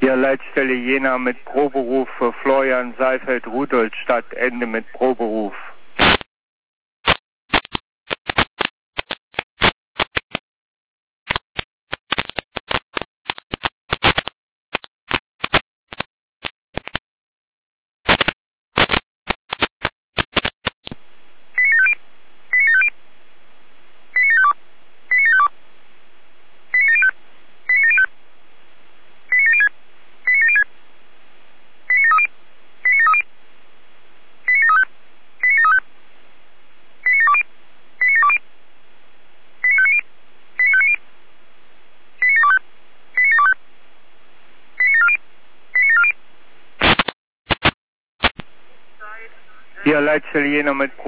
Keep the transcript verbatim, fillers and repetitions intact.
Hier Leitstelle Jena mit Proberuf für Florian Seifeld, Rudolstadt, Ende mit Proberuf. Hier Leitstelle Jena mit Proberuf.